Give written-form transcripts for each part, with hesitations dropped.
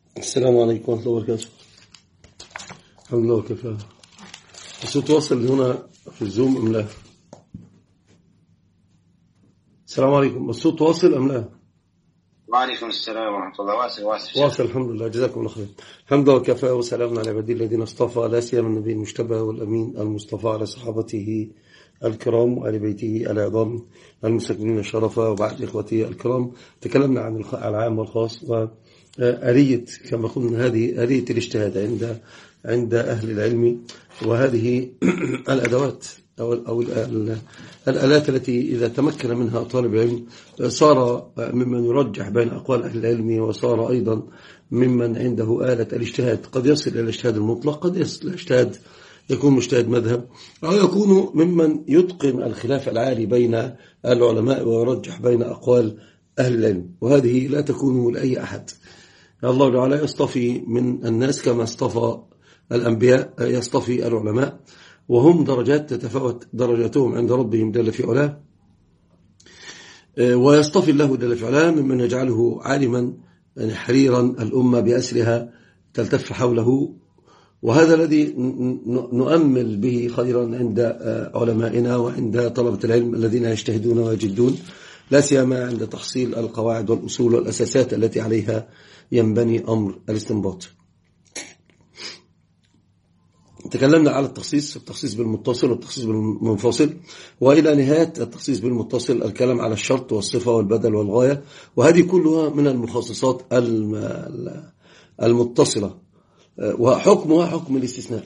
السلام عليكم ورحمة الله وبركاته. الحمد لله وكفى. الصوت واصل هنا في الزوم أم لا؟ السلام عليكم، الصوت واصل أم لا؟ وعليكم السلام ورحمة الله. واصل الحمد لله، جزاكم الله خير. الحمد لله وكفى، وسلام على عبادي الذين اصطفى، لا سيما النبي المجتبى والأمين المصطفى، على صحابته الكرام وآل بيته العظام المستكملين شرفا. وبعد إخوتي الكرام، تكلمنا عن العام والخاص وآلية كما قلنا هذه آلية الاجتهاد عند أهل العلم، وهذه الأدوات أو الآلات التي إذا تمكن منها طالب علم صار ممن يرجح بين أقوال أهل العلم، وصار أيضا ممن عنده آلة الاجتهاد. قد يصل إلى الاجتهاد المطلق، قد يصل إلى اجتهاد يكون مجتهد مذهب، أو يكون ممن يتقن الخلاف العالي بين العلماء ويرجح بين أقوال أهل العلم، وهذه لا تكون لأي أحد. الله تعالى يصطفي من الناس كما اصطفى الأنبياء، يصطفي العلماء، وهم درجات تتفاوت درجاتهم عند ربهم جل في علاه، ويصطفي الله جل في علاه ممن يجعله عالما يعني حريرا الأمة بأسرها تلتف حوله. وهذا الذي نؤمل به خيرا عند علمائنا وعند طلبة العلم الذين يجتهدون ويجدون، لا سيما عند تحصيل القواعد والأصول والأساسات التي عليها ينبني أمر الاستنباط. تكلمنا على التخصيص بالمتصل والتخصيص بالمنفصل، وإلى نهاية التخصيص بالمتصل الكلام على الشرط والصفة والبدل والغاية، وهذه كلها من المخصصات المتصلة، وحكمها حكم الاستثناء.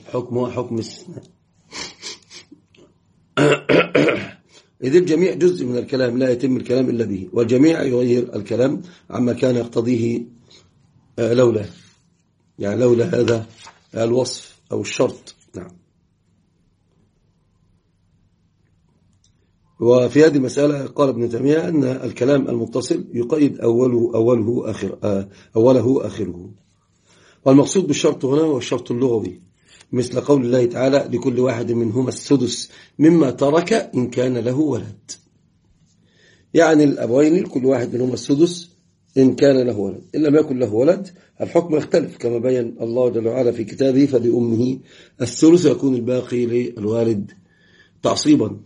إذ الجميع جزء من الكلام، لا يتم الكلام إلا به، والجميع يغير الكلام عما كان يقتضيه لولا هذا الوصف أو الشرط. نعم. وفي هذه المسألة قال ابن تيمية أن الكلام المتصل يقيد أوله آخره، والمقصود بالشرط هنا هو الشرط اللغوي، مثل قول الله تعالى: لكل واحد منهما السدس مما ترك إن كان له ولد. يعني الأبوين لكل واحد منهما السدس إن كان له ولد، إن لم يكن له ولد الحكم يختلف كما بين الله جل وعلا في كتابه: فلأمه الثلث يكون الباقي للوالد تعصيبا.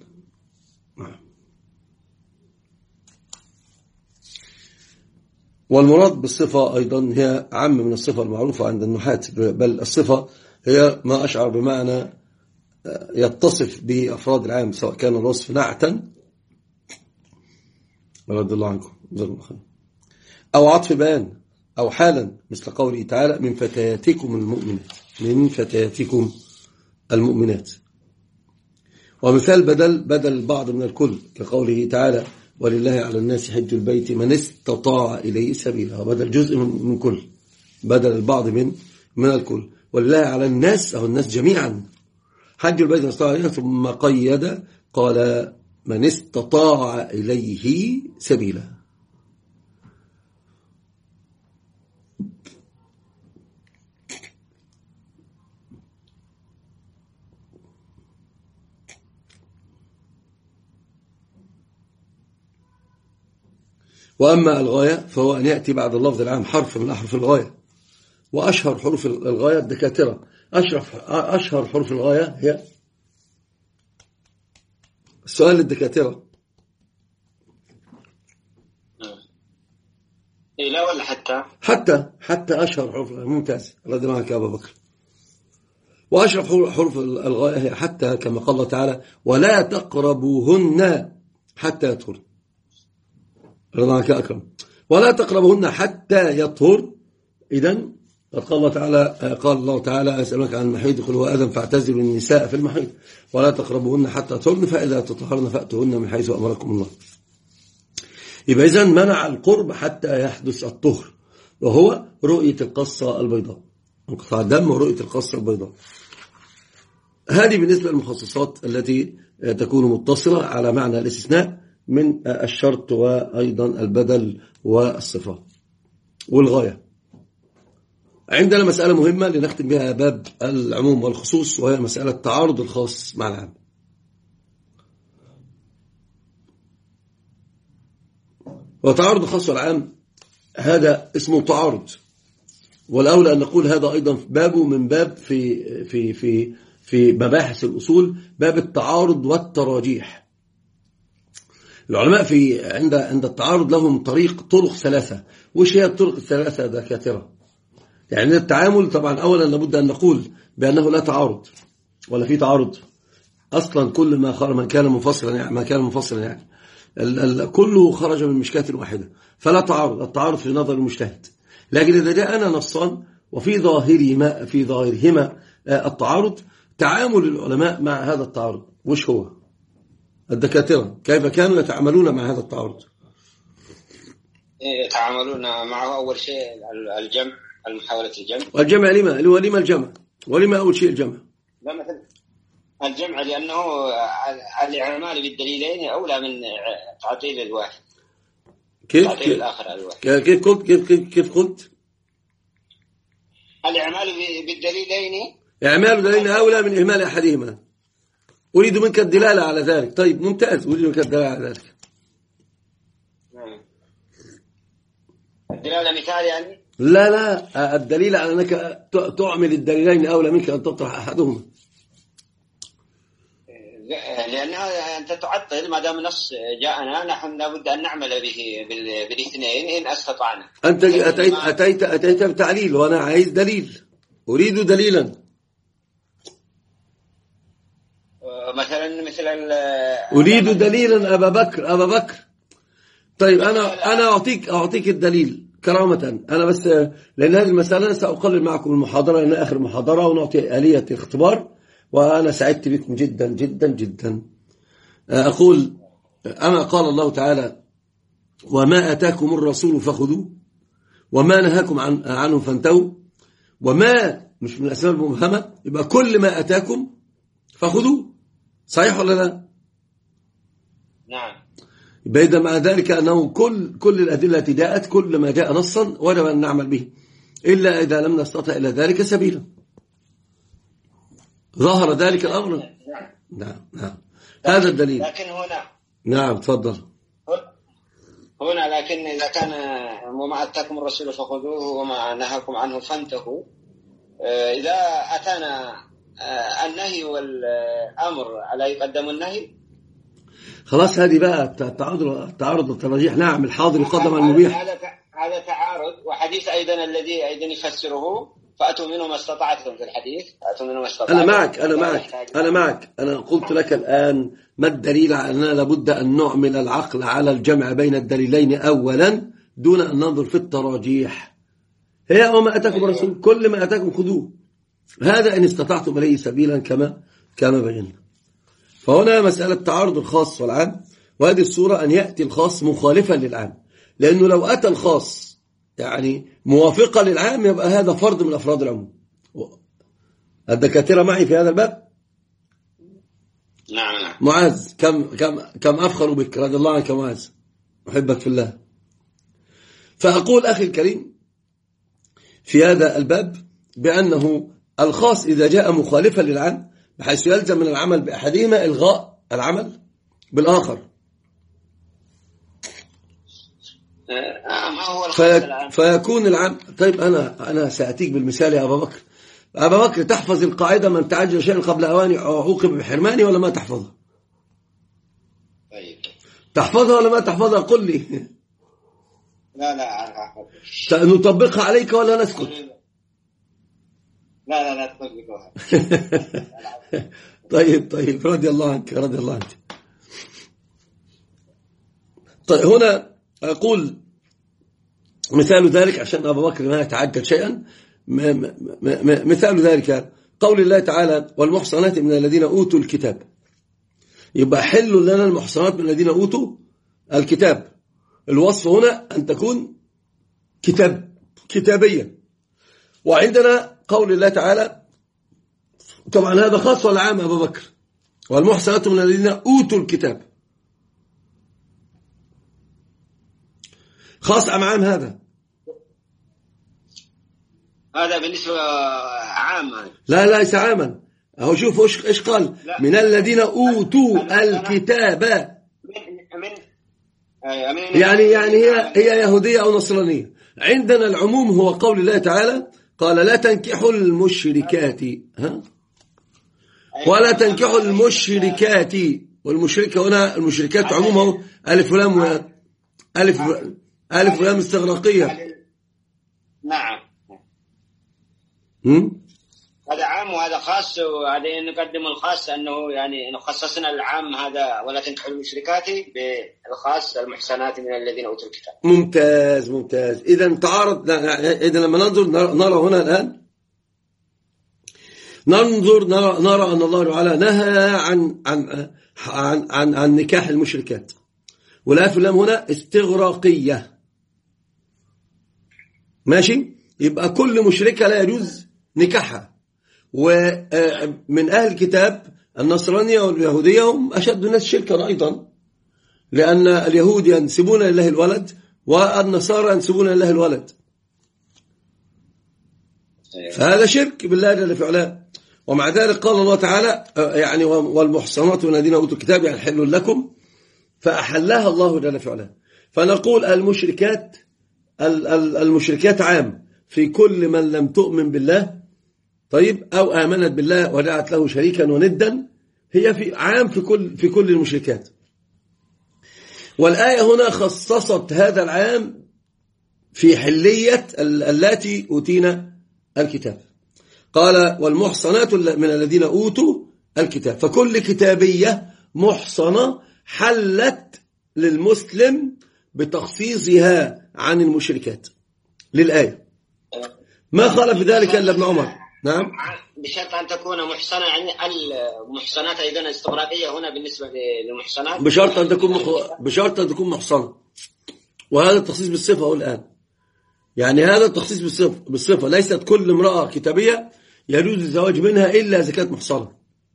والمراد بالصفة أيضا هي عام من الصفة المعروفة عند النحاة، بل الصفة هي ما أشعر بمعنى يتصف به أفراد العام، سواء كان الوصف نعتا رضي الله عنكم أو عطف بيان أو حالا، مثل قوله تعالى: من فتياتكم المؤمنات. ومثال بدل البعض من الكل، كقوله تعالى: ولله على الناس حج البيت من استطاع إليه سبيلا. بدل جزء من كل، بدل البعض من الكل. ولله على الناس أو الناس جميعا حج البيت من استطاع إليه، ثم قيد قال: من استطاع إليه سبيلا. وأما الغاية فهو أن يأتي بعد اللفظ العام حرف من أحرف الغاية، وأشهر حروف الغاية الدكاترة. أشهر حروف الغاية هي السؤال للدكاترة: لا ولا حتى أشهر حروف الغاية. ممتاز، الله يرضى عنك يا أبا بكر. وأشهر حروف الغاية هي حتى، كما قال الله تعالى: ولا تقربوهن حتى يطهرن. رضا عنك أكرم. ولا تقربوهن حتى يطهر. إذن قال الله تعالى: أسألك عن المحيض قل هو أذى فاعتزلوا النساء في المحيض ولا تقربوهن حتى يطهرن فإذا تطهرن فأتوهن من حيث أمركم الله. يبقى إذن منع القرب حتى يحدث الطهر، وهو رؤية القصة البيضاء، انقطاع الدم ورؤية القصة البيضاء. هذه بالنسبة للمخصصات التي تكون متصلة على معنى الاستثناء من الشرط وأيضا البدل والصفة والغاية. عندنا مسألة مهمة لنختم بها باب العموم والخصوص، وهي مسألة تعارض الخاص مع العام. وتعارض الخاص والعام هذا اسمه تعارض، والأولى أن نقول هذا أيضا بابه من باب في مباحث الأصول، باب التعارض والتراجيح. العلماء عند التعارض لهم طرق ثلاثة. وش هي الطرق الثلاثة دكاترة؟ يعني التعامل طبعا أولا لابد أن نقول بأنه لا تعارض ولا في تعارض أصلا. كل ما كان منفصلا يعني كله خرج من مشكاة واحدة، فلا تعارض. التعارض في نظر المجتهد. لكن إذا جاءنا نصان وفي ظاهرهما التعارض، تعامل العلماء مع هذا التعارض وش هو؟ الدكاترة كيف كانوا يتعاملون مع هذا التعارض؟ يتعاملون معه أول شيء الجمع، محاولة الجمع. والجمع لما الجمع؟ ولما أول شيء الجمع؟ لا، مثلا الجمع لأنه الإعمال بالدليلين أولى من تعطيل الواحد. تعطيل الآخر على الواحد. كيف قلت؟ الإعمال بالدليلين، إعمال دليلين أولى من إهمال أحدهما. أريد منك الدلالة على ذلك. طيب ممتاز، أريد منك الدلالة على ذلك. الدلالة مثال يعني؟ لا، الدليل على أنك تعمل الدليلين أولى منك أن تطرح أحدهما. لأنها أنت تعطل. ما دام نص جاءنا نحن لابد أن نعمل به بالاثنين إن استطعنا. أنت أتيت بتعليل وأنا عايز دليل، أريد دليلا. مثل أريد دليلا أبا بكر. طيب أنا أعطيك الدليل كرامة. أنا بس لأن هذه المسألة سأقلل معكم المحاضرة لأن آخر محاضرة، ونعطي آلية اختبار، وأنا سعدت بكم جدا جدا جدا. أقول أما قال الله تعالى: وما أتاكم الرسول فخذوه وما نهاكم عنه فانتهوا. وما مش من الأسباب المبهمة، يبقى كل ما أتاكم فخذوه. صحيح ولا لا؟ نعم. يبقى مع ذلك أنه كل الأدلة التي جاءت، كل ما جاء نصا وجب أن نعمل به، إلا إذا لم نستطع إلى ذلك سبيلا. ظهر ذلك الأمر. نعم. هذا الدليل. لكن هنا نعم تفضل. هنا لكن إذا كان وما أتاكم الرسول فخذوه وما نهاكم عنه فانتهوا، إذا أتانا النهي والأمر ألا يقدم النهي؟ خلاص هذه بقى التعارض والترجيح. نعم، الحاضر يقدم على المبيح. هذا تعارض. وحديث أيضا الذي أيضا يفسره فأتوا منه ما استطعتم في الحديث. فأتوا منه ما استطعتم. أنا معك. أنا قلت لك الآن ما الدليل على أننا لابد أن نعمل العقل على الجمع بين الدليلين أولا دون أن ننظر في التراجيح. هي وما أتاكم الرسول، كل ما أتاكم خذوه، هذا إن استطعتم إليه سبيلا كما بينا. فهنا مسألة تعارض الخاص والعام، وهذه الصورة أن يأتي الخاص مخالفا للعام، لأنه لو أتى الخاص يعني موافقا للعام يبقى هذا فرد من أفراد العموم. الدكاترة معي في هذا الباب؟ نعم. معاذ، كم أفخر بك رضي الله عنك معاذ، أحبك في الله. فأقول أخي الكريم في هذا الباب بأنه الخاص إذا جاء مخالفا للعام بحيث يلزم من العمل بأحدهما إلغاء العمل بالآخر، ما هو فيكون العام. طيب أنا سأتيك بالمثال يا أبا بكر تحفظ القاعدة: من تعجل شيئا قبل أوانه عوقب بحرمانه، ولا ما تحفظها؟ طيب تحفظها ولا ما تحفظها؟ قل لي. لا نطبقها عليك ولا نسكت؟ لا تطبقها. طيب رضي الله عنك. طيب هنا أقول مثال ذلك عشان أبا بكر ما يتعجل شيئا. مثال ذلك قول الله تعالى: والمحصنات من الذين أوتوا الكتاب. يبقى حل لنا المحصنات من الذين أوتوا الكتاب. الوصف هنا أن تكون كتابيا. وعندنا قول الله تعالى، طبعا هذا خاص ولا عام أبا بكر؟ والمحصنات من الذين أوتوا الكتاب خاص أم عام؟ هذا بالنسبة عام. لا ليس عاما. أهو شوف إيش قال: من الذين أوتوا الكتاب. يعني هي يهودية أو نصرانية. عندنا العموم هو قول الله تعالى: قال لا تنكحوا المشركات، ولا تنكحوا المشركات. والمشركة هنا المشركات عموما ألف ولام، ألف ولام استغراقية. نعم. هذا عام وهذا خاص، وهذا نقدم الخاص أنه يعني خصصنا العام هذا ولا تنكحوا المشركات بالخاص المحسنات من الذين أوتوا الكتاب. ممتاز ممتاز. إذا تعارض، إذا لما ننظر نرى هنا الآن نرى أن الله تعالى نهى عن نكاح المشركات، والألف واللام هنا استغراقية. ماشي، يبقى كل مشركة لا يجوز نكاحها. ومن أهل الكتاب النصرانية واليهودية هم أشد الناس شركا أيضا، لأن اليهود ينسبون لله الولد والنصارى ينسبون لله الولد، فهذا شرك بالله جل في علاه. ومع ذلك قال الله تعالى يعني والمحصنات من الذين أوتوا الكتاب يعني حل لكم، فأحلها الله جل في علاه. فنقول المشركات عام في كل من لم تؤمن بالله، طيب، أو آمنت بالله وجعلت له شريكا وندا، هي في عام في كل المشركات. والآية هنا خصصت هذا العام في حلية التي أوتينا الكتاب. قال والمحصنات من الذين أوتوا الكتاب، فكل كتابية محصنة حلت للمسلم بتخصيصها عن المشركات للآية، ما خالف ذلك إلا ابن عمر. نعم، بشرط أن تكون محصنة، يعني المحصنات أيضا استغراقية هنا بالنسبة للمحصنات، بشرط أن تكون محصنة. وهذا التخصيص بالصفة هو الآن، يعني هذا التخصيص بالصفة، ليست كل امرأة كتابية يجوز الزواج منها إلا إذا كانت محصنة.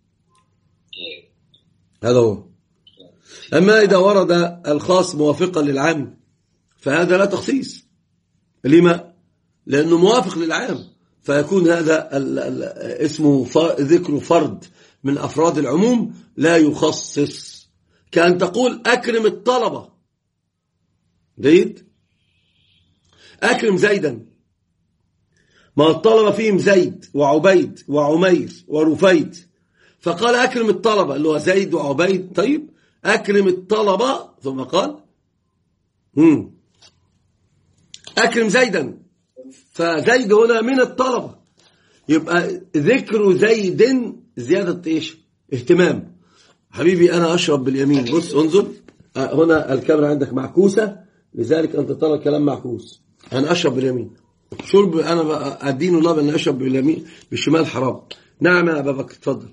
هذا هو. أما إذا ورد الخاص موافقا للعام فهذا لا تخصيص. لما؟ لأنه موافق للعام، فيكون هذا اسمه ذكر فرد من أفراد العموم لا يخصص. كأن تقول أكرم الطلبة، جيد، أكرم زيدا، ما الطلبة فيهم زيد وعبيد وعمير ورفيد، فقال أكرم الطلبة اللي هو زيد وعبيد. طيب، أكرم الطلبة، ثم قال أكرم زيدا، فزيد هنا من الطلبة، يبقى ذكر زيد زيادة إيش؟ اهتمام. حبيبي أنا أشرب باليمين، بص انظر هنا الكاميرا عندك معكوسة، لذلك أنت ترى الكلام معكوس. أنا أشرب باليمين، شرب أنا أدين الله بأن أشرب باليمين بالشمال حرام. نعم يا أبا بكر، تفضل.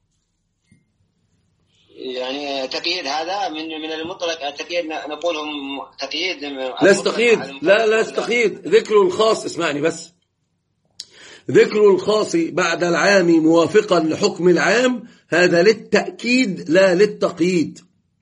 يعني تقييد هذا من المطلق، التقييد نقولهم تقييد، لا استقيد، لا استقيد. ذكر الخاص، اسمعني بس، ذكر الخاص بعد العام موافقا لحكم العام هذا للتأكيد لا للتقييد.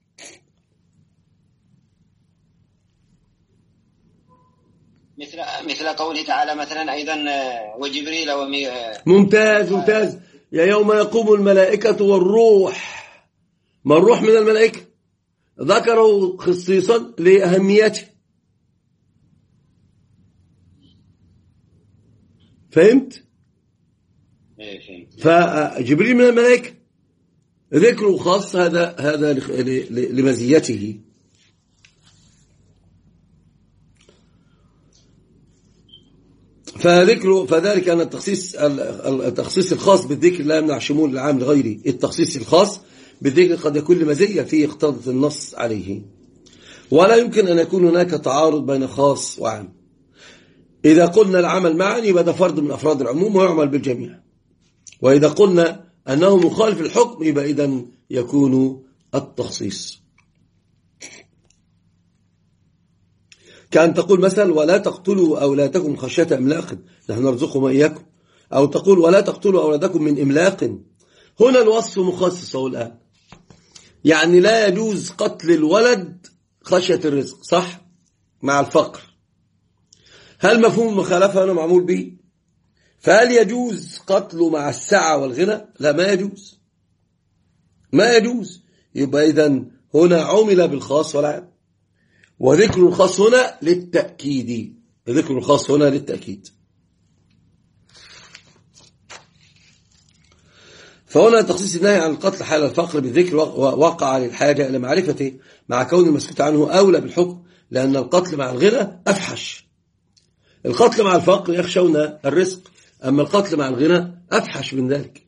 مثل قوله تعالى مثلا أيضا وجبريل ممتاز. يا يوم يقوم الملائكة والروح، ما الروح من الملائكة، ذكروا خصيصا لأهميته. فهمت؟ فجبريل من الملائكة ذكره خاص، هذا لمزيته. فذلك أن التخصيص الخاص بالذكر لا يمنع شمول العام لغيره. التخصيص الخاص بالذكر قد يكون لمزية فيه اقتضت النص عليه، ولا يمكن أن يكون هناك تعارض بين خاص وعام. إذا قلنا العمل معا يبقى ده فرد من أفراد العموم ويعمل بالجميع، وإذا قلنا أنه مخالف الحكم يبقى إذن يكون التخصيص. كأن تقول مثلا ولا تقتلوا أولادكم خشية إملاق نحن نرزقهم وإياكم، أو تقول ولا تقتلوا أولادكم من إملاق. هنا الوصف مخصص الآن، يعني لا يجوز قتل الولد خشية الرزق، صح، مع الفقر. هل مفهوم المخالفة هنا معمول به؟ فهل يجوز قتله مع السعة والغنى؟ لا، ما يجوز. يبقى إذن هنا عمل بالخاص والعام، وذكر الخاص هنا للتأكيد. فهنا تخصيص النهي عن القتل حال الفقر بالذكر وقع للحاجة إلى معرفته مع كون المسكوت عنه أولى بالحكم، لأن القتل مع الغنى أفحش. القتل مع الفقر يخشون الرزق، أما القتل مع الغنى أفحش من ذلك.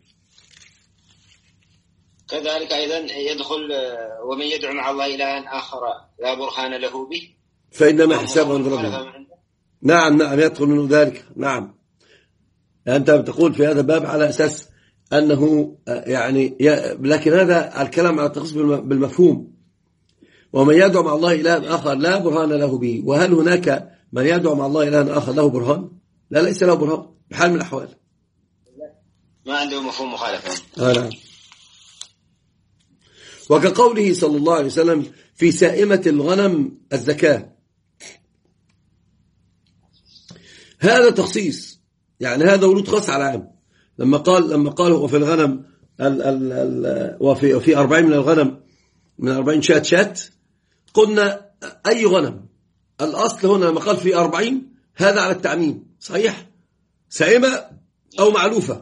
كذلك أيضا يدخل ومن يدعو مع الله إلها آخر لا برهان له به فإنما حسابه عند ربه. نعم يدخل منه ذلك. نعم، أنت بتقول في هذا الباب على أساس أنه يعني لكن هذا الكلام على التخصيص بالمفهوم. ومن يدعو مع الله إلها آخر لا برهان له به، وهل هناك من يدعو مع الله إلها آخر له برهان؟ لا، ليس له برهان بحال من الأحوال، ما عنده مفهوم مخالفة. نعم. وكقوله صلى الله عليه وسلم في سائمة الغنم الزكاة، هذا تخصيص، يعني هذا ورود خاص على العام. لما قال وفي الغنم وفي 40 من الغنم من 40 شات قلنا أي غنم. الأصل هنا لما قال في 40 هذا على التعميم صحيح، سائمة أو معلوفة.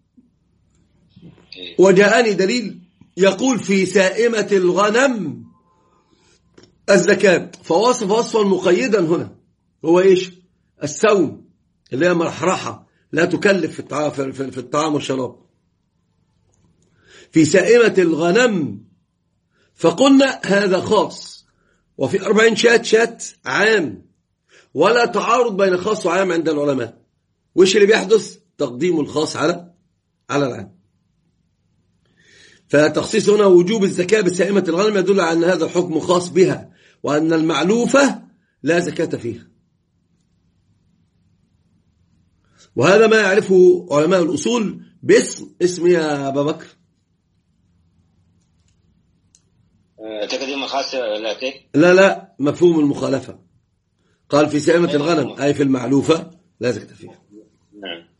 وجاءني دليل يقول في سائمة الغنم الزكاة، فوصف وصفا مقيدا هنا هو إيش؟ السوم، اللي هي مرحرحة لا تكلف في الطعام والشراب. في سائمة الغنم فقلنا هذا خاص، وفي 40 شات عام، ولا تعارض بين خاص وعام عند العلماء. وإيش اللي بيحدث؟ تقديم الخاص على العام. فتخصيص هنا وجوب الزكاة بسائمة الغنم يدل على أن هذا الحكم خاص بها، وأن المعلوفة لا زكاة فيها. وهذا ما يعرفه علماء الأصول باسم يا أبا بكر تقديم الخاص. لا، مفهوم المخالفة. قال في سائمة الغنم أي في المعلوفة لا زكاة فيها. نعم.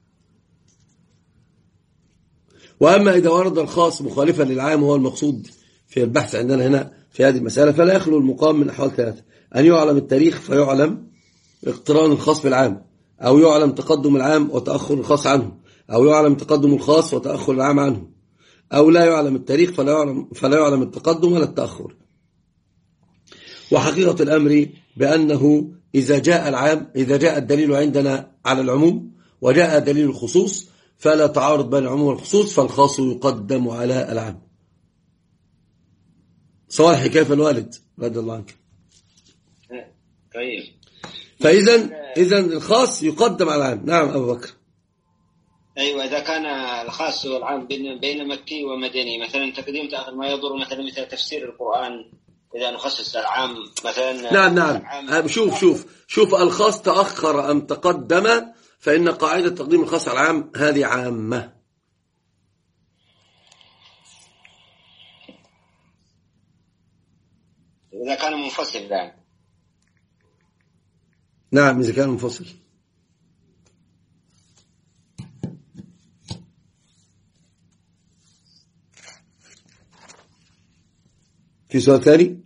وأما إذا ورد الخاص مخالفا للعام هو المقصود في البحث عندنا هنا في هذه المسألة، فلا يخلو المقام من أحوال ثلاثة: أن يعلم التاريخ فيعلم اقتران الخاص بالعام، أو يعلم تقدم العام وتأخر الخاص عنه، أو يعلم تقدم الخاص وتأخر العام عنه، أو لا يعلم التاريخ فلا يعلم التقدم ولا التأخر. وحقيقة الأمر بأنه إذا جاء الدليل عندنا على العموم وجاء دليل الخصوص فلا تعارض بين العموم والخصوص، فالخاص يقدم على العام. صالح كيف الوالد رضي الله عنك. طيب، فإذا الخاص يقدم على العام. نعم أبو بكر. أيوة، إذا كان الخاص والعام بين مكي ومدني مثلا تقديم تأخر ما يضر، مثل تفسير القرآن إذا نخصص العام مثلا. نعم. شوف الخاص تأخر أم تقدم، فإن قاعدة تقديم الخاص على العام هذه عامة. إذا كان منفصل يعني. نعم إذا كان منفصل. في سؤال ثاني؟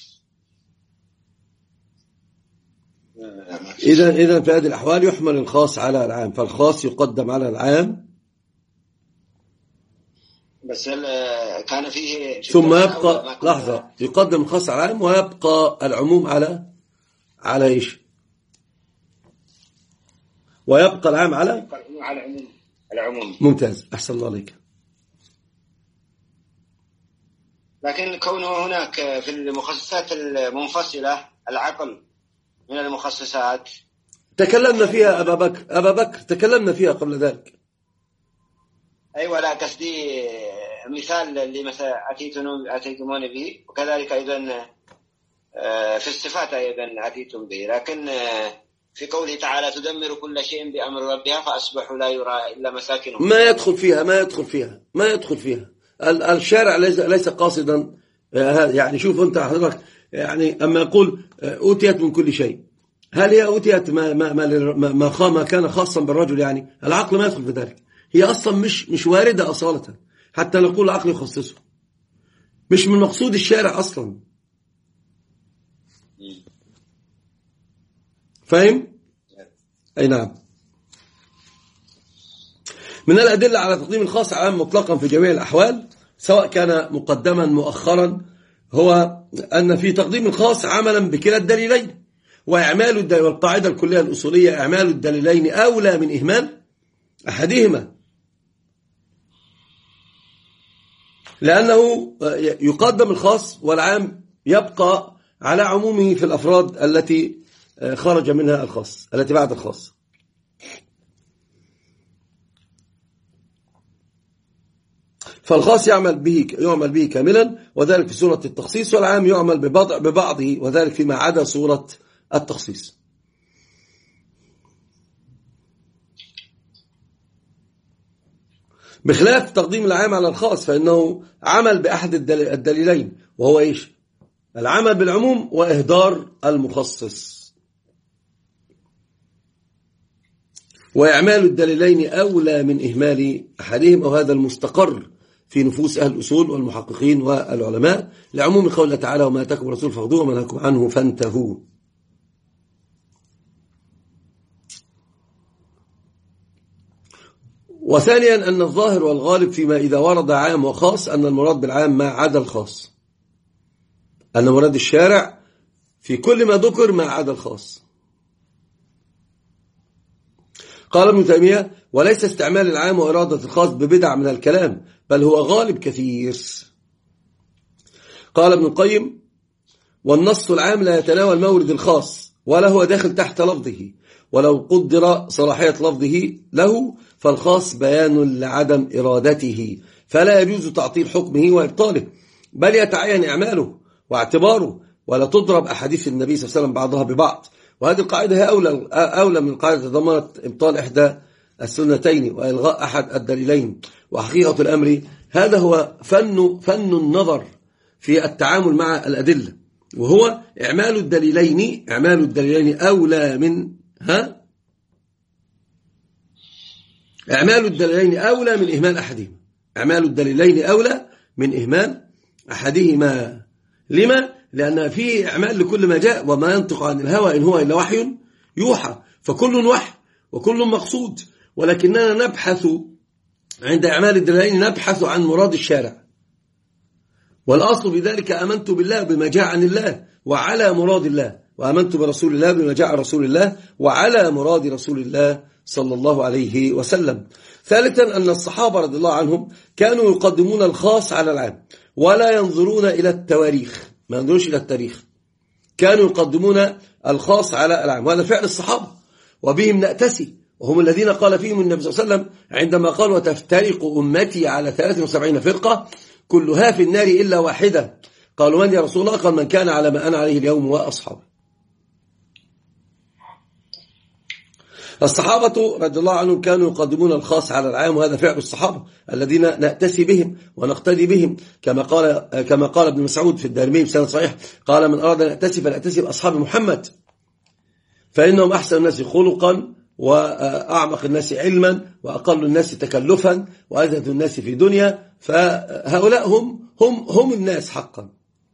إذا في هذه الأحوال يحمل الخاص على العام، فالخاص يقدم على العام. بس كان فيه ثم يبقى لحظة، يقدم الخاص على العام ويبقى العموم على إيش؟ ويبقى العام على العموم. ممتاز، أحسن الله عليك. لكن كونه هناك في المخصصات المنفصلة العقل من المخصصات تكلمنا فيها أبا بكر تكلمنا فيها قبل ذلك. أيوة، لا قصدي مثال اللي مثلا أتيتمون به، وكذلك أيضا في الصفات أيضا أتيتم به. لكن في قوله تعالى تدمر كل شيء بأمر ربها فأصبحوا لا يرى إلا مساكنهم. ما يدخل فيها الشارع ليس قاصدا. يعني شوف أنت حضرتك، يعني أما يقول أوتيت من كل شيء، هل هي أوتيت ما كان خاصا بالرجل؟ يعني العقل ما يدخل في ذلك. هي أصلا مش واردة أصالة حتى نقول العقل يخصصه، مش من مقصود الشارع أصلا. فاهم؟ أي نعم. من الأدلة على تقديم الخاص على العام مطلقا في جميع الأحوال سواء كان مقدما مؤخرا هو أن في تقديم الخاص عملا بكلا الدليلين، وإعمال والقاعدة الكلية الأصولية إعمال الدليلين أولى من إهمال أحدهما، لأنه يقدم الخاص والعام يبقى على عمومه في الأفراد التي خرج منها الخاص التي بعد الخاص. فالخاص يعمل به كاملا وذلك في صورة التخصيص، والعام يعمل ببعضه وذلك فيما عدا صورة التخصيص. بخلاف تقديم العام على الخاص فإنه عمل بأحد الدليلين، وهو إيش؟ العمل بالعموم وإهدار المخصص. وإعمال الدليلين أولى من إهمال أحدهم، وهذا المستقر في نفوس أهل الأصول والمحققين والعلماء لعموم قوله تعالى وما أتاكم الرسول فخذوه وما نهاكم عنه فانتهوا. وثانيا أن الظاهر والغالب فيما إذا ورد عام وخاص أن المراد بالعام ما عدا الخاص، أن مراد الشارع في كل ما ذكر ما عدا الخاص. قال ابن تيمية وليس استعمال العام وإرادة الخاص ببدع من الكلام بل هو غالب كثير. قال ابن القيم والنص العام لا يتناول مورد الخاص ولا هو داخل تحت لفظه، ولو قدر صلاحية لفظه له فالخاص بيان لعدم إرادته، فلا يجوز تعطيل حكمه وإبطاله بل يتعين إعماله واعتباره، ولا تضرب أحاديث النبي صلى الله عليه وسلم بعضها ببعض. وهذه القاعدة هي أولى من القاعدة تضمنت إبطال إحدى السنتين وإلغاء أحد الدليلين. وحقيقة الأمر هذا هو فن النظر في التعامل مع الأدلة، وهو إعمال الدليلين أولى من إعمال الدليلين أولى من إهمال أحدهما. إعمال الدليلين أولى من إهمال أحدهما. لما؟ لأن فيه إعمال لكل ما جاء، وما ينطق عن الهوى إن هو إلا وحي يوحى، فكل وحي وكل مقصود، ولكننا نبحث عند إعمال الدليلين نبحث عن مراد الشارع، والأصل بذلك آمنت بالله بما جاء عن الله وعلى مراد الله، وآمنت برسول الله بما جاء عن رسول الله وعلى مراد رسول الله صلى الله عليه وسلم. ثالثا أن الصحابة رضي الله عنهم كانوا يقدمون الخاص على العام ولا ينظرون إلى التواريخ، ما ينظرونش إلى التاريخ، كانوا يقدمون الخاص على العام، وهذا فعل الصحابة وبهم نأتسي، وهم الذين قال فيهم النبي صلى الله عليه وسلم عندما قال وتفترق أمتي على 73 فرقة كلها في النار إلا واحدة، قالوا من يا رسول الله؟ قال من كان على ما أنا عليه اليوم وأصحابه. الصحابة رضي الله عنهم كانوا يقدمون الخاص على العام، وهذا فعل الصحابة الذين نأتسي بهم ونقتدي بهم، كما قال ابن مسعود في الدارمي بسند صحيح قال من أراد أن يأتسي فليأتسي بأصحاب محمد فإنهم أحسن الناس خلقا وأعمق الناس علما وأقل الناس تكلفا وأزهد الناس في دنيا، فهؤلاء هم الناس حقا.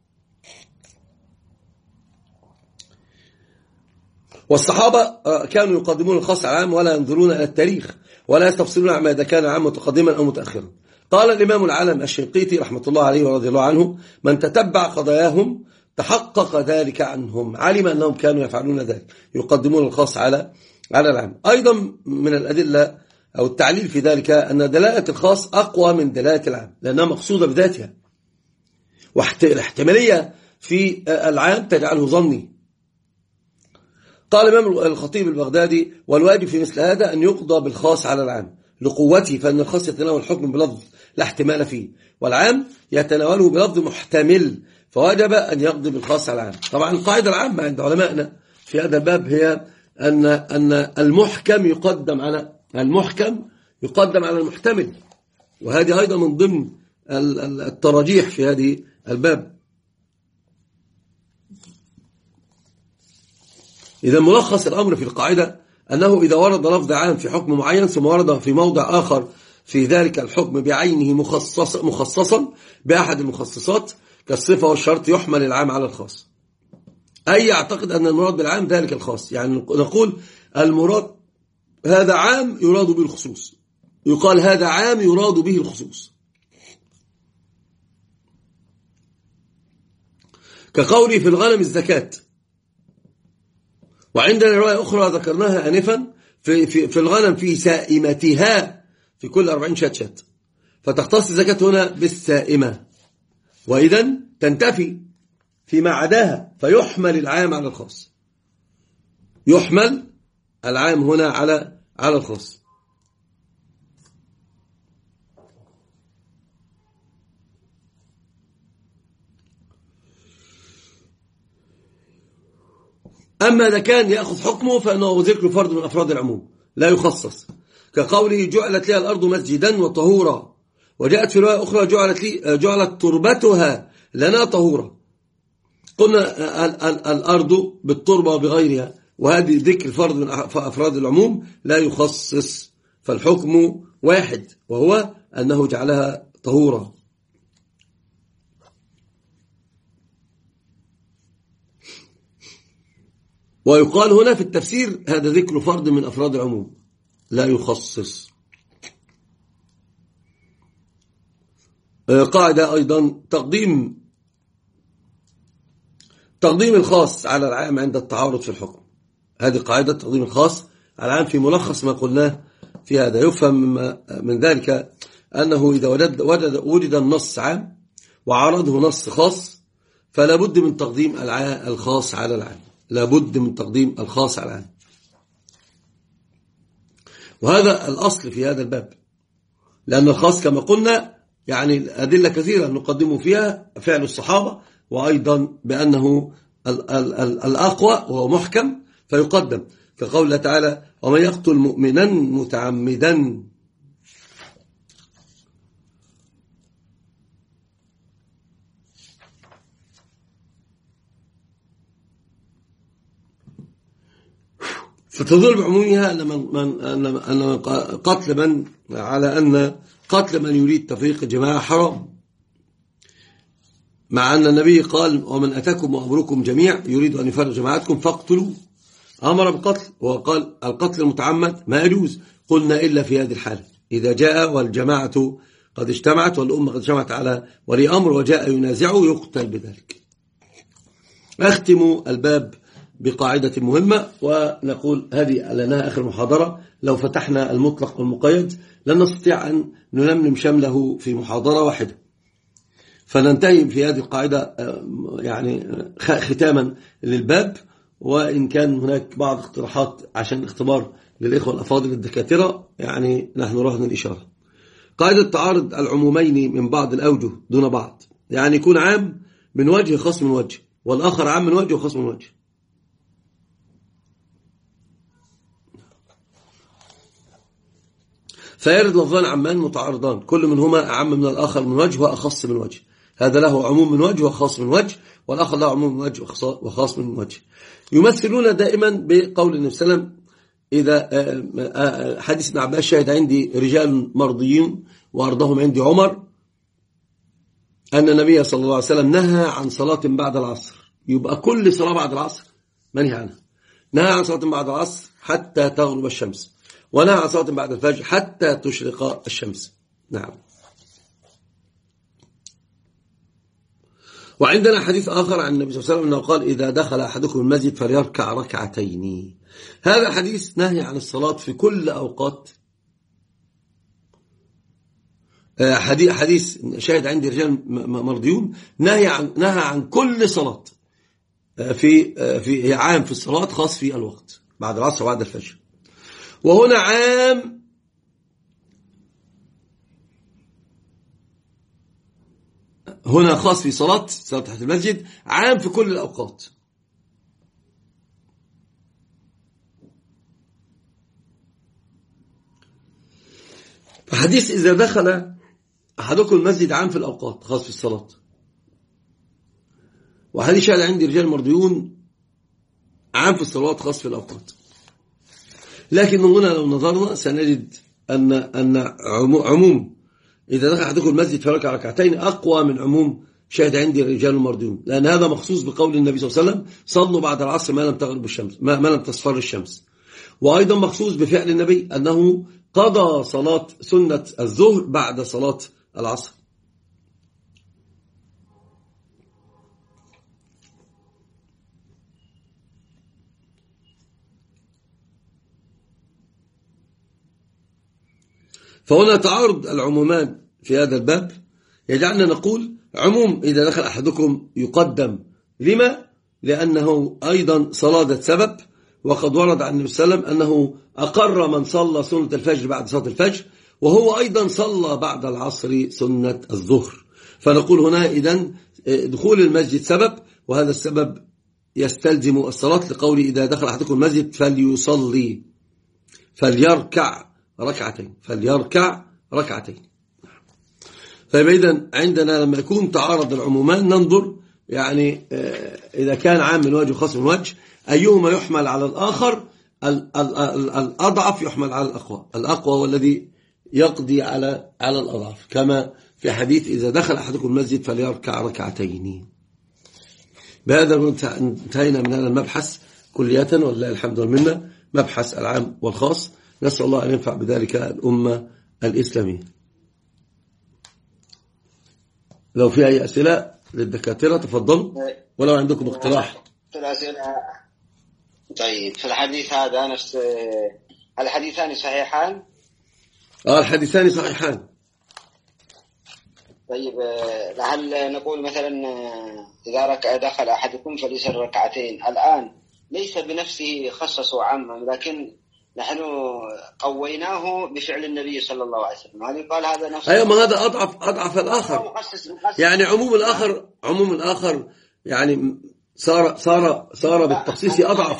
والصحابة كانوا يقدمون الخاص على العام ولا ينظرون إلى التاريخ ولا يستفصلون عما إذا كان عام متقدما أو متأخرا. قال الإمام العالم الشنقيطي رحمة الله عليه ورضي الله عنه من تتبع قضاياهم تحقق ذلك عنهم، علم أنهم كانوا يفعلون ذلك، يقدمون الخاص على العام. أيضا من الأدلة أو التعليل في ذلك أن دلالة الخاص أقوى من دلالة العام لأنها مقصودة بذاتها، والاحتمالية في العام تجعله ظني. قال الإمام الخطيب البغدادي والواجب في مثل هذا أن يقضى بالخاص على العام لقوته، فإن الخاص يتناول الحكم بلفظ لا احتمال فيه، والعام يتناوله بلفظ محتمل، فواجب أن يقضي بالخاص على العام. طبعا القاعدة العامة عند علمائنا في هذا الباب هي أن المحكم يقدم على المحتمل، وهذه أيضا من ضمن التراجيح في هذه الباب. إذا ملخص الأمر في القاعدة أنه إذا ورد لفظ عام في حكم معين ثم ورد في موضع آخر في ذلك الحكم بعينه مخصصا بأحد المخصصات كالصفة والشرط يحمل العام على الخاص، أي يعتقد أن المراد بالعام ذلك الخاص، يعني نقول المراد هذا عام يراد به الخصوص، يقال هذا عام يراد به الخصوص، كقولي في الغنم الزكاة. وعندنا رواية أخرى ذكرناها آنفا في الغنم في سائمتها في كل 40 شات، فتختص الزكاة هنا بالسائمة، وإذا تنتفي فيما عداها، فيحمل العام على الخاص، يحمل العام هنا على الخاص. أما إذا كان يأخذ حكمه فإنه ذكر فرد من أفراد العموم لا يخصص، كقوله جعلت لي الأرض مسجدا وطهورا. وجاءت في رواية أخرى جعلت تربتها لنا طهورا. قلنا الأرض بالتربة وبغيرها، وهذه ذكر فرد من أفراد العموم لا يخصص، فالحكم واحد وهو أنه جعلها طهورا. ويقال هنا في التفسير هذا ذكر فرد من أفراد العموم لا يخصص. قاعدة أيضا تقديم الخاص على العام عند التعارض في الحكم. هذه قاعدة تقديم الخاص على العام في ملخص ما قلناه في هذا. يفهم من ذلك أنه إذا وجد النص عام وعارضه نص خاص فلا بد من تقديم الخاص على العام، لا بد من تقديم الخاص على العام. وهذا الأصل في هذا الباب، لأن الخاص كما قلنا يعني أدلة كثيرة نقدم فيها فعل الصحابة، وأيضا بأنه الأقوى وهو محكم فيقدم، كقول الله تعالى ومن يقتل مؤمنا متعمدا فتدل بعمومها أن قتل من على أن قتل من يريد تفريق الجماعة حرام، مع أن النبي قال ومن أتاكم وأمركم جميع يريد أن يفرق جماعتكم فاقتلوا، أمر بالقتل، وقال القتل المتعمد ما يجوز. قلنا إلا في هذه الحالة إذا جاء والجماعة قد اجتمعت والأمة قد اجتمعت على ولي أمر وجاء ينازعه يقتل بذلك. أختم الباب بقاعدة مهمة ونقول هذه لنا آخر محاضرة. لو فتحنا المطلق والمقيد لن نستطيع أن نلملم شمله في محاضرة واحدة، فننتهي في هذه القاعدة يعني ختاما للباب. وإن كان هناك بعض اقتراحات عشان اختبار للإخوة الأفاضل الدكاترة يعني نحن رهن الإشارة. قاعدة تعارض العمومين من بعض الأوجه دون بعض، يعني يكون عام من وجه خاص من وجه، والآخر عام من وجه وخاص من وجه. فيرد لفظان عمان متعارضان كل منهما أعم من الآخر من وجه وأخص من وجه. هذا له عموم من وجه وخاص من وجه، والآخر له عموم من وجه وخاص من وجه. يمثلون دائما بقول النبي صلى الله عليه وسلم إذا حديث ابن عباس شاهد عندي رجال مرضيين وأرضهم عندي عمر، أن النبي صلى الله عليه وسلم نهى عن صلاة بعد العصر. يبقى كل صلاة بعد العصر منهي عنها. نهى عن صلاة بعد العصر حتى تغرب الشمس، ونهى عن صلاة بعد الفجر حتى تشرق الشمس. نعم. وعندنا حديث آخر عن النبي صلى الله عليه وسلم أنه قال إذا دخل أحدكم المسجد فليركع ركعتين. هذا الحديث نهي عن الصلاة في كل أوقات. حديث شاهد عندي رجال مرضيون نهى عن كل صلاة في عام في الصلاة خاص في الوقت بعد العصر وبعد الفجر. وهنا عام هنا خاص في صلاة تحت المسجد، عام في كل الأوقات. فحديث إذا دخل أحدكم المسجد عام في الأوقات خاص في الصلاة. وحديث شاهد عندي رجال مرضيون عام في الصلاة خاص في الأوقات. لكن هنا لو نظرنا سنجد أن عموم إذا دخل أحدكم المسجد فركع ركعتين أقوى من عموم شاهد عندي رجال مرضيون، لأن هذا مخصوص بقول النبي صلى الله عليه وسلم صلوا بعد العصر ما لم تغرب الشمس، ما لم تصفر الشمس. وأيضا مخصوص بفعل النبي أنه قضى صلاة سنة الظهر بعد صلاة العصر. فهنا تعارض العمومان في هذا الباب يجعلنا نقول عموم إذا دخل أحدكم يقدم. لما؟ لأنه أيضا صلاة سبب، وقد ورد عن النبي صلى الله عليه وسلم أنه أقر من صلى سنة الفجر بعد صلاة الفجر، وهو أيضا صلى بعد العصر سنة الظهر. فنقول هنا إذن دخول المسجد سبب، وهذا السبب يستلزم الصلاة، لقوله إذا دخل أحدكم المسجد فليصلي فليركع ركعتين. فإذا عندنا لما يكون تعارض العمومان ننظر يعني إذا كان عام من وجه وخاص من وجه أيهما يحمل على الآخر. الأضعف يحمل على الأقوى هو الذي يقضي على الأضعف، كما في حديث إذا دخل أحدكم المسجد فليركع ركعتين. بهذا انتهينا من هذا المبحث كلية، ولله الحمد والمنة، مبحث العام والخاص. نسأل الله أن ينفع بذلك الأمة الإسلامية. لو في أي أسئلة للدكاترة تفضلوا، ولو عندكم اقتراح. في الأسئلة طيب، في الحديث هذا نفس الحديثان صحيحان؟ الحديثان صحيحان. طيب، هل نقول مثلا إذا دخل أحدكم فليصلي ركعتين، الآن ليس بنفسه خصصوا عاما، لكن نحن قويناه بفعل النبي صلى الله عليه وسلم، هذه قال هذا نفسه. أيوة، ما هذا أضعف الآخر. يعني عموم الآخر يعني صار بالتخصيص أضعف.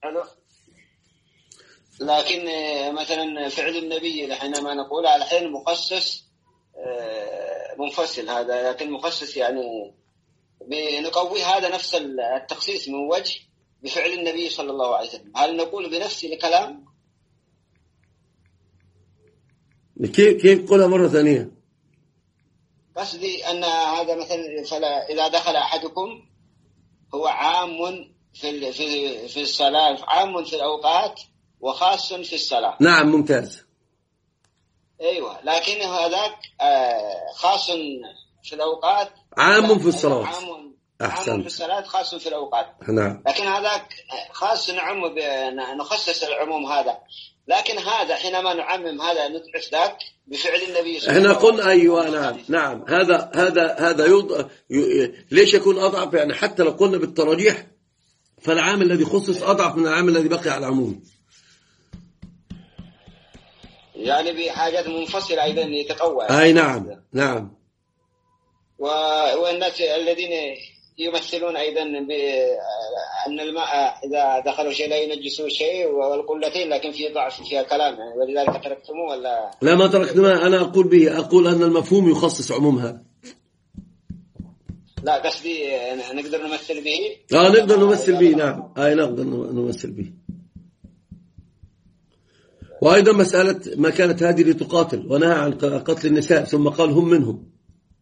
لكن مثلا فعل النبي حينما نقول على حين مخصص منفصل، هذا لكن مخصص يعني بنقوي هذا نفس التخصيص من وجه بفعل النبي صلى الله عليه وسلم. هل نقول بنفس الكلام؟ كيف قولها مرة ثانية؟ قصدي أن هذا مثلا إذا دخل أحدكم هو عام في الصلاة، عام في الأوقات وخاص في الصلاة. نعم، ممتاز. أيوة، لكن هذاك خاص في الأوقات، عام في الصلاة. عام في الصلاة، خاص في الأوقات. نعم. لكن هذاك خاص نخصص العموم هذا، لكن هذا حينما نعمم هذا نضعف ذاك بفعل النبي صلى الله عليه وسلم. احنا قلنا أيوة، نعم هذا ليش يكون أضعف؟ يعني حتى لو قلنا بالتراجيح فالعام الذي خصص أضعف من العام الذي بقي على العموم، يعني بحاجات منفصلة أيضا يتقوى. أي نعم. والناس الذين يمثلون أيضا بأن الماء إذا دخلوا شيء لا ينجسوا شيء، والقلتين لكن في ضعف فيها كلام، يعني ولذلك تركتموه ولا لا؟ ما تركتموه، أنا أقول أن المفهوم يخصص عموم هذا. لا، قصدي نقدر نمثل به. نقدر نمثل به، نعم. نقدر نمثل به. وأيضا مسألة ما كانت هذه لتقاتل ونهى عن قتل النساء ثم قال هم منهم.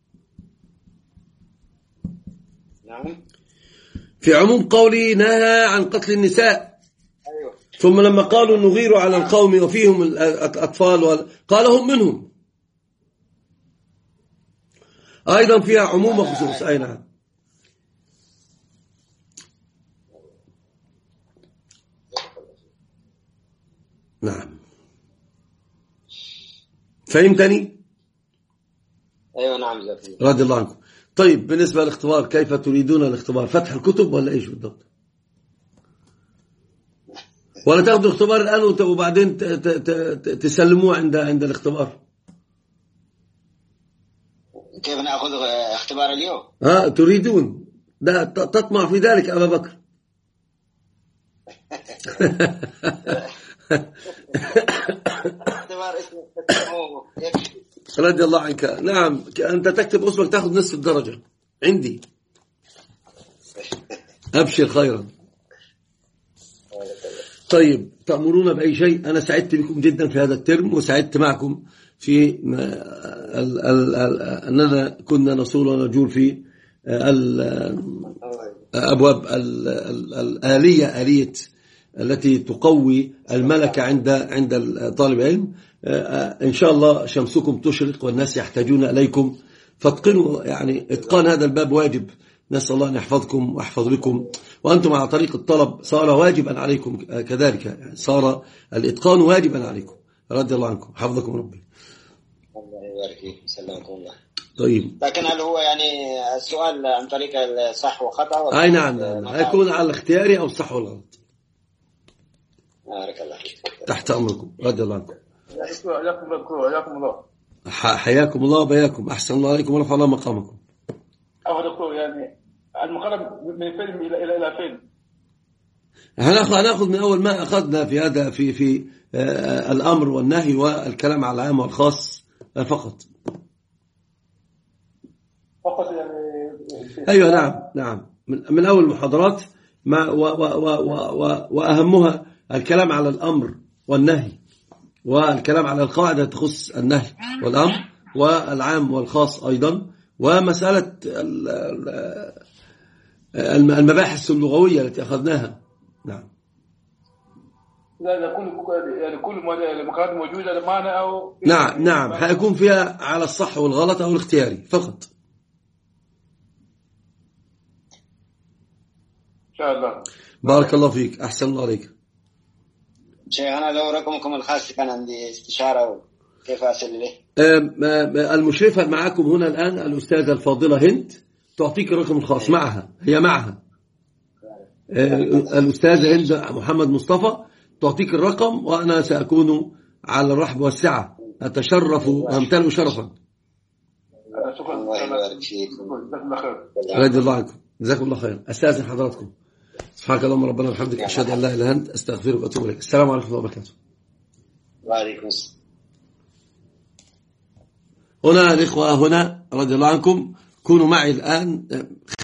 نعم. في عموم قولي نهى عن قتل النساء. أيوة. ثم لما قالوا نغير على القوم وفيهم الأطفال قال هم منهم، أيضا فيها عموم وخصوص. أي نعم. نعم، فهمتني؟ أيوة نعم. رضي الله عنكم. طيب، بالنسبة للاختبار، كيف تريدون الاختبار؟ فتح الكتب ولا إيش بالضبط؟ ولا تاخذوا الاختبار الآن وبعدين تسلموه عند الاختبار؟ كيف نأخذ اختبار اليوم؟ تريدون ده تطمع في ذلك أبا بكر؟ اختبار اسمه يكفي. رضي الله عنك. نعم، أنت تكتب اسمك تأخذ نصف الدرجة عندي. أبشر خيرا. طيب، تأمرون بأي شيء؟ أنا سعدت بكم جدا في هذا الترم، وسعدت معكم في أننا كنا نصول ونجول في أبواب آلية التي تقوي الملكة عند طالب العلم. إن شاء الله شمسكم تشرق والناس يحتاجون إليكم، فاتقنوا يعني إتقان هذا الباب واجب. نسأل الله أن يحفظكم ويحفظ بكم، وأنتم على طريق الطلب صار واجبا عليكم كذلك، يعني صار الإتقان واجبا عليكم. رضي الله عنكم، حفظكم ربي. الله يبارك فيك، سلامكم الله. طيب، لكن هل هو يعني السؤال عن طريق الصح وخطأ؟ أي نعم، يكون على الاختياري أو الصح والغلط. بارك الله فيك. تحت أمركم، رضي الله عنكم. حياكم الله. حياكم الله وبياكم، أحسن الله عليكم ورفع الله مقامكم. دكتور، يعني المقارنة من فين إلى فين؟ هناخذ من أول ما أخذنا في هذا في الأمر والنهي والكلام على العام والخاص فقط. يعني أيوة، نعم من أول المحاضرات وأهمها الكلام على الأمر والنهي، والكلام على القاعدة تخص النهي والأمر، والعام والخاص أيضا، ومسألة المباحث اللغوية التي أخذناها. نعم. لا كل المقارنات موجودة معنا أو نعم هيكون فيها على الصح والغلط أو الاختياري فقط. إن شاء الله. بارك الله فيك، أحسن الله عليك. شيخنا لو رقمكم الخاص كان عندي استشارة كيف أصل إليه؟ المشرفة معكم هنا الآن الأستاذة الفاضلة هند تعطيك الرقم الخاص معها، هي معها الأستاذة هند محمد مصطفى تعطيك الرقم، وأنا سأكون على الرحب والسعة، أتشرف وأمتلئ شرفا. الله يبارك فيك. رضي الله عنكم، جزاكم الله خير. أستاذن حضراتكم، سبحانك اللهم ربنا وبحمدك، أشهد أن لا إله إلا أنت، أستغفرك وأتوب إليك. السلام عليكم ورحمة الله وبركاته. وعليكم السلام. هنا الإخوة هنا رضي الله عنكم، كونوا معي الآن